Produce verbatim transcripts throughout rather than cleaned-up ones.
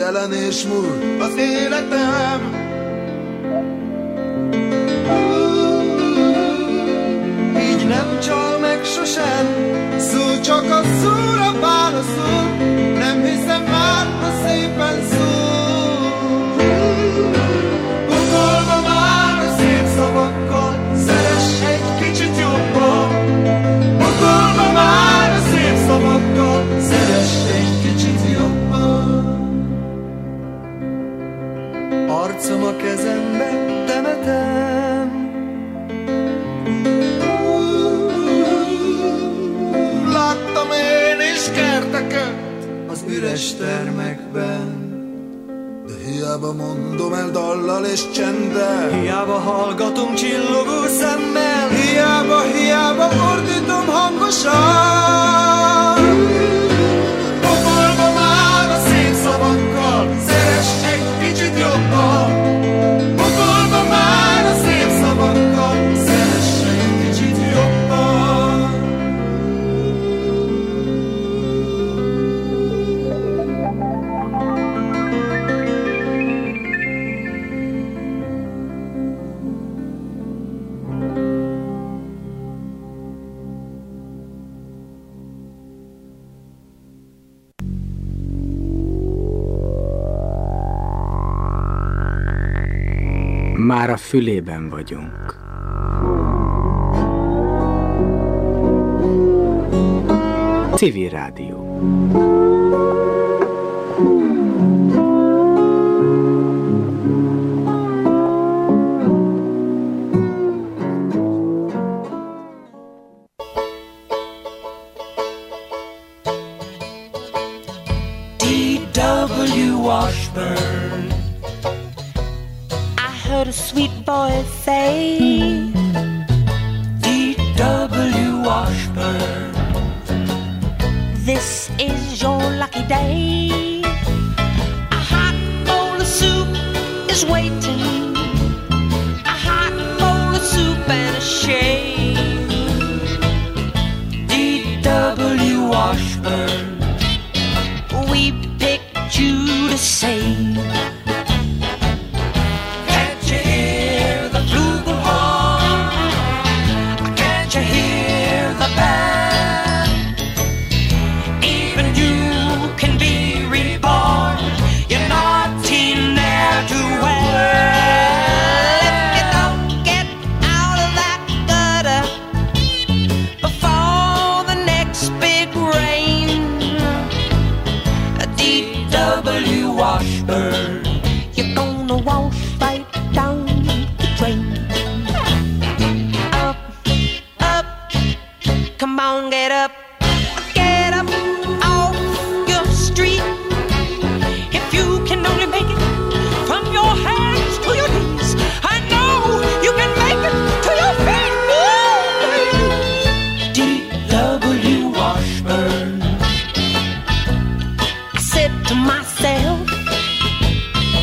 végtelen és múlt az életem. Így nem csal meg sosem, szó csak a szóra válaszol, nem hiszem már, ha szépen szól. Pokolba már a szép szavakkal, szeress egy kicsit jobban. Pokolba már a szép szavakkal, szeress egy kicsit jobban. Arcom a kezembe temetem, láttam én is kerteket az üres termekben, de hiába mondom el dallal és csenddel, hiába hallgatom csillogó szemmel, hiába, hiába ordítom hangosan. Pokolba már a szép szavakkal, szeress egy kicsit jobban. Pokolba már a szép szavakkal, szeress egy kicsit jobban. Már a fülében vagyunk. Civil Rádió. D W Washburn. Heard a sweet voice say, D W Washburn, this is your lucky day. A hot bowl of soup is waiting, a hot bowl of soup and a shave. D W Washburn, we picked you to save. Washburn, you're gonna wash right down the drain. Up, up, come on, get up, get up off your street. If you can only make it from your hands to your knees, I know you can make it to your feet. D W Washburn, I said to myself,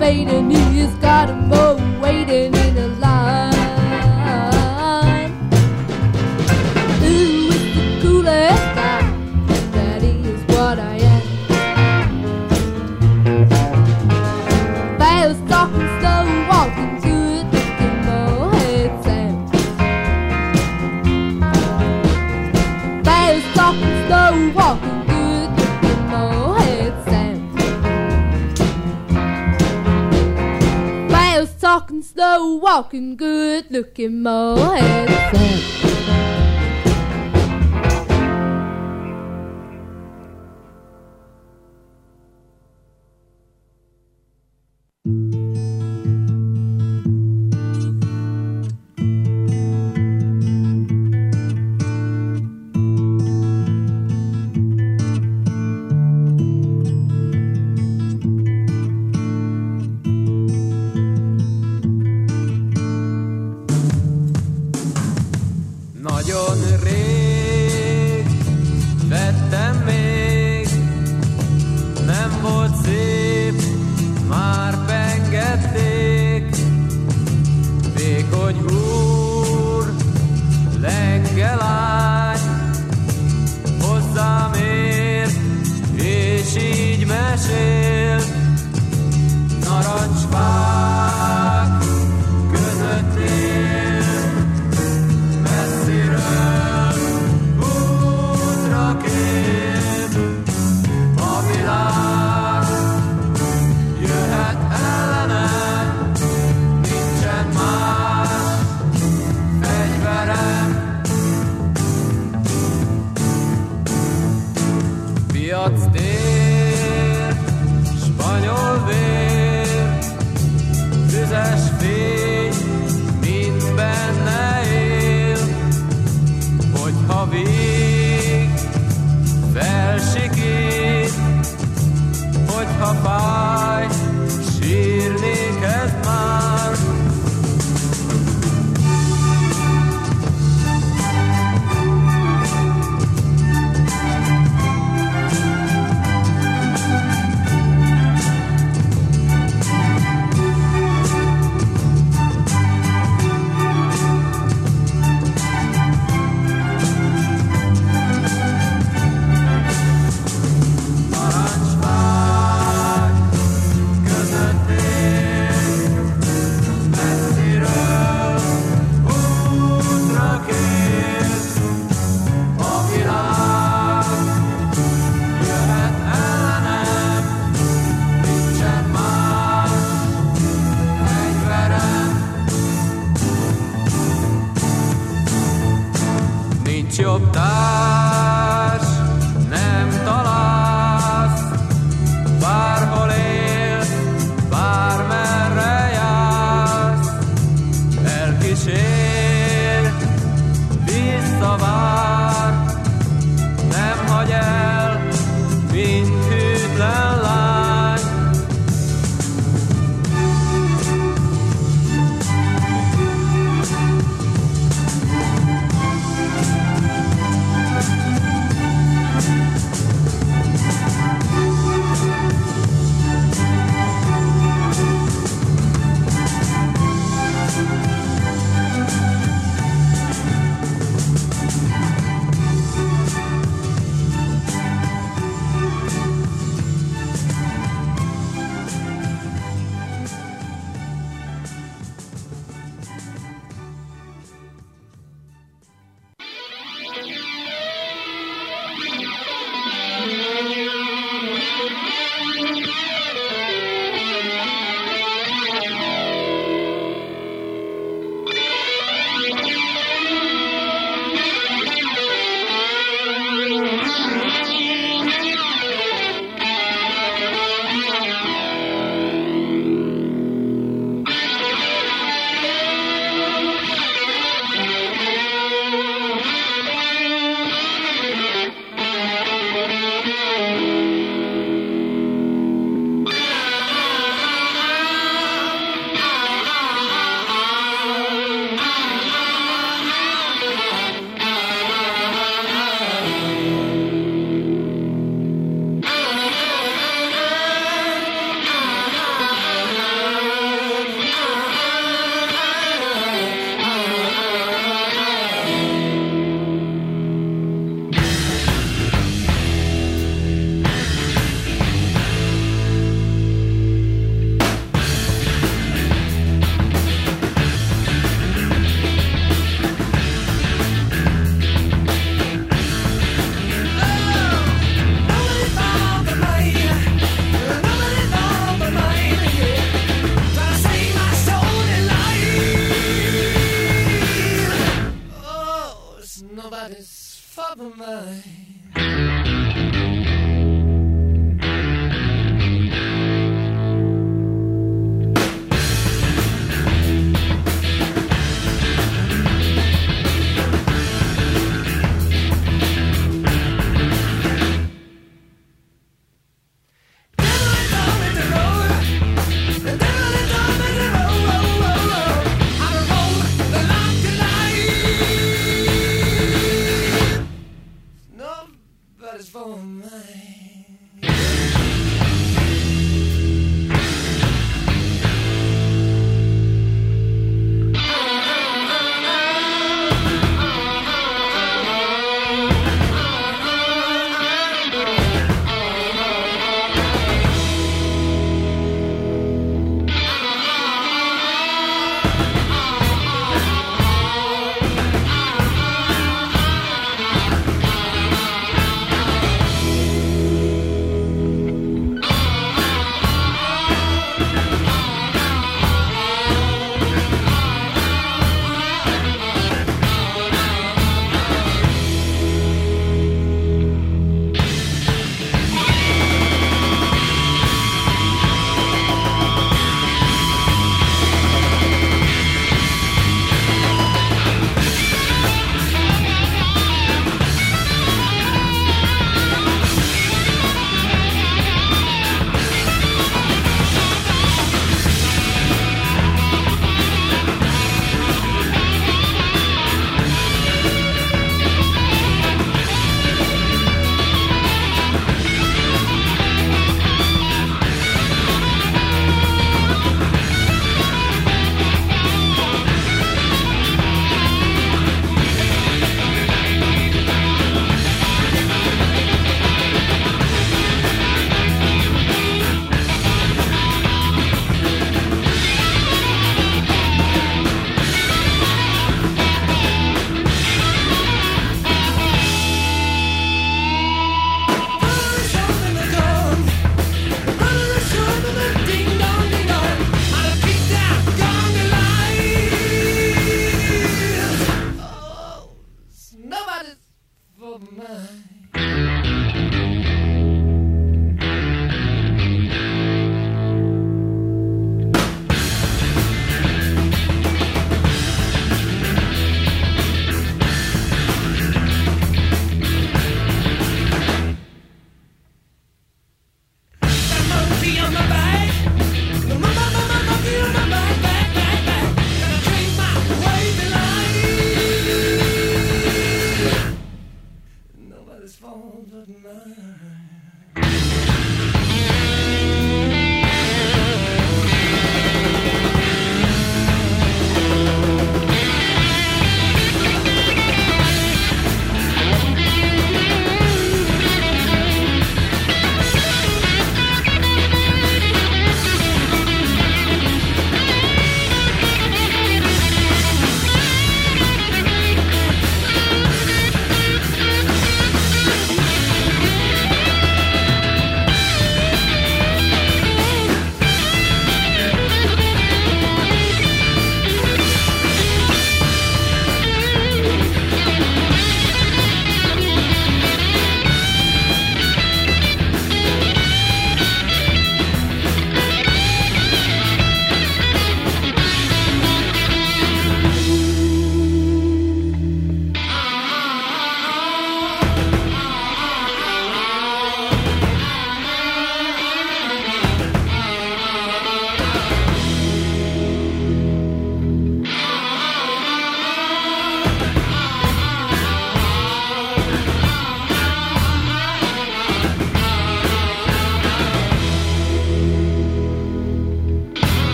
fading, he's got 'em all waiting in a line. Ooh, it's the coolest guy, that is what I am. Fast talking, slow walking, good looking, Mohead Sam. Fast talking, slow walking, good looking, Mohead Sam. Fast talking, slow walking, good looking, Mohead Sam. Nagyon rég vettem még, nem volt szép, már pengették. Vékony úr, lenge lány, hozzám ér, és így mesél. Narancsfák között él, messziről útra kép. A világ jöhet ellenem, nincsen más fegyverem. Piac tér, spanyol vér, tüzes fény, mind benne él. Hogyha vég felsikít, hogyha fáj, sírni kezd már.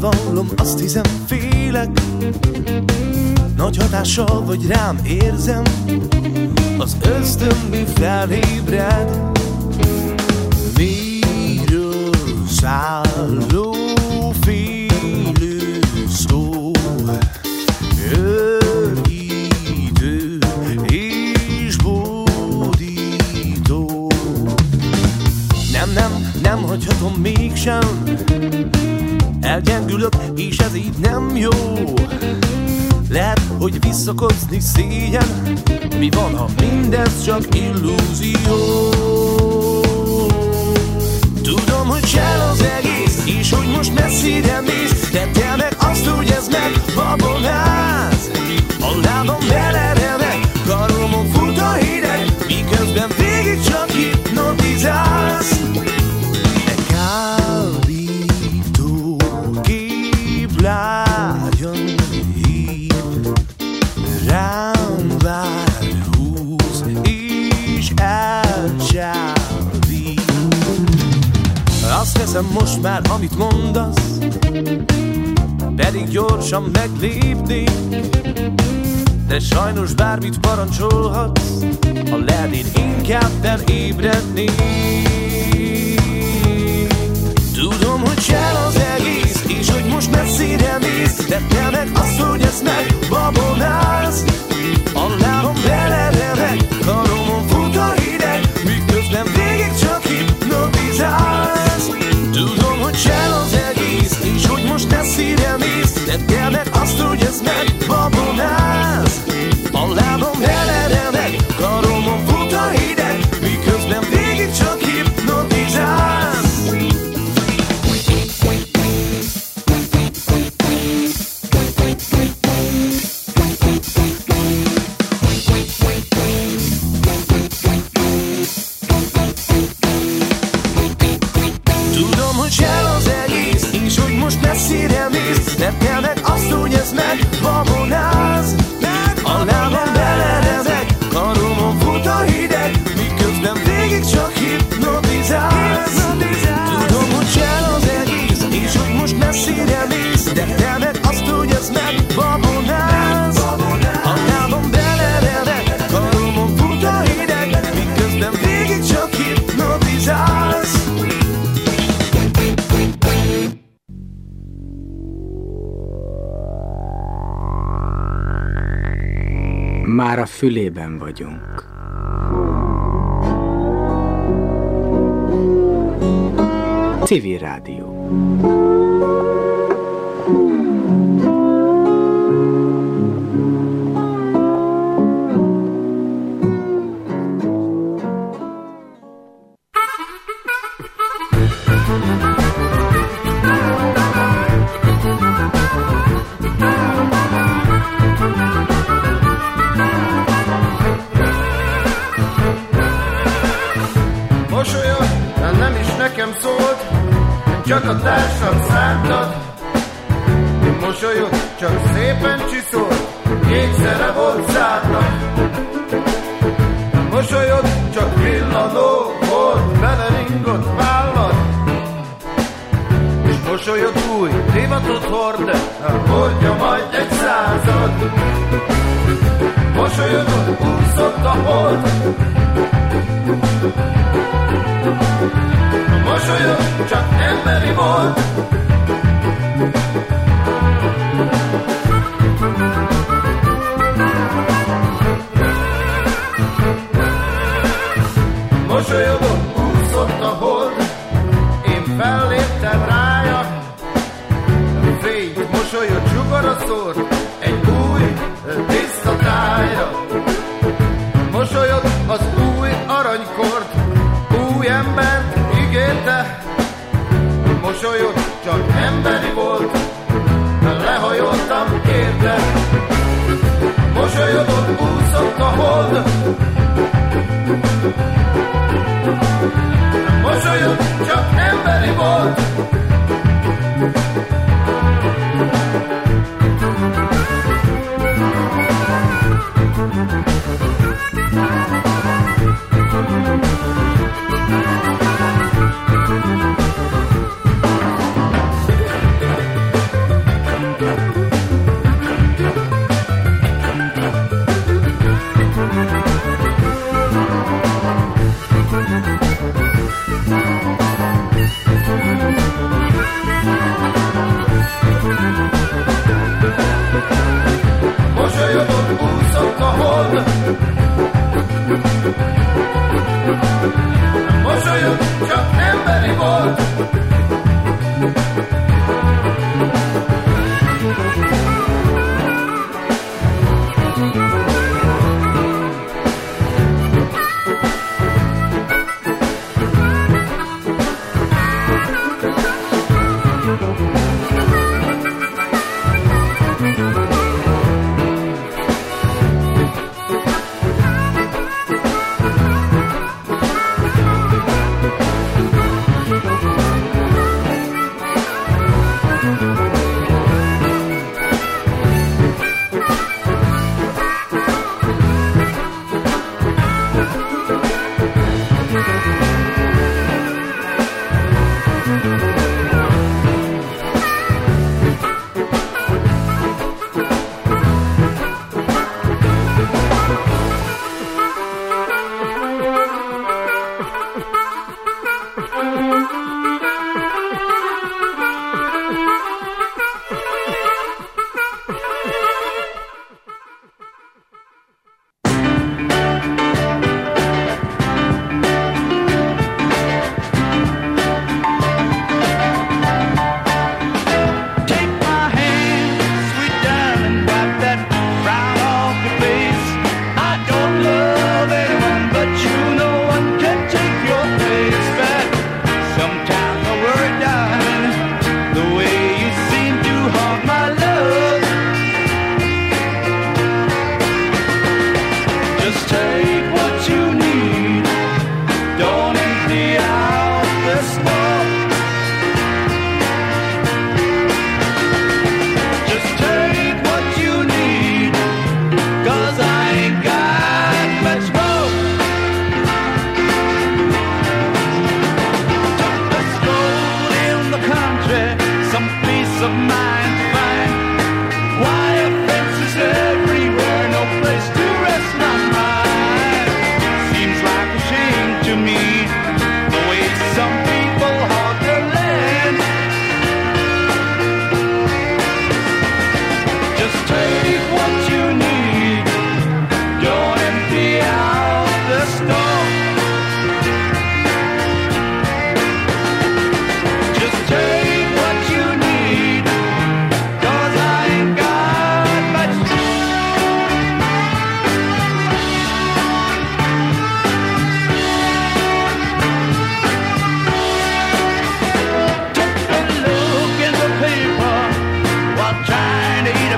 bevallom, azt hiszem félek. Nagy hatással vagy rám, érzem, az ösztönbű felébred. Miről szálló félő szó, örítő és bódító. Nem, nem, nem hagyhatom mégsem, elgyengülök, és ez így nem jó. Lehet, hogy visszakozni szégyen, mi van, ha mindez csak illúzió? Tudom, hogy csel az egész, és hogy most messzire mész, de te meg azt, hogy ez megbabonáz. A lábam beleremeg, karomon fut a hideg, miközben végig csak hipnotizálsz. E kábító kép lágyan rám vár, húz és elcsábít. Azt teszem most már, amit mondasz, pedig gyorsan meglépnék, de sajnos bármit parancsolhatsz, ha lehet, én inkább felébrednék. Tudom, hogy csel az egész, és hogy most messzire mész, de te meg azt, hogy ezt megbabonálsz. A lábam beleremeg, karomon fut a hideg, miközben végig csak hipnotizálsz. Tudom, hogy csel az egész, és hogy most messzire mész, de te meg azt, hogy ezt megbabonálsz. A lábam beleremeg, karomon fut a hideg, miközben végig csak hipnotizálsz. Messzire mész, de te meg azt, hogy ez megbabonálsz. A lábam beleremeg, karomon fut a hideg, miközben végig csak hipnotizálsz. Tudom, hogy csel az egész, és hogy most messzire mész, de te meg azt, hogy ez megbabonálsz. A lábam beleremeg, karomon fut a hideg, miközben végig csak hipnotizálsz. Már a fülében vagyunk. Civil Rádió. Csak a társam szántad, mosolyod csak szépen csiszolt, kétszere volt zárnak. Mosolyod csak villanó volt, beleringott vállad, és mosolyod új divatot hord, hordja majd egy század. Mosolyodon úszott a hold, mosolyod csak emberi volt. Mosolyodon úszott a hold, én felléptem rája. Fény mosolyod sugara szórt egy új tiszta tájra. Mosolyod az új aranykort, új embert ígérte. Mosolyod csak emberi volt, lehajoltam érte. Mosolyodon úszott a hold, mosolyod csak emberi volt.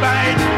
bejt.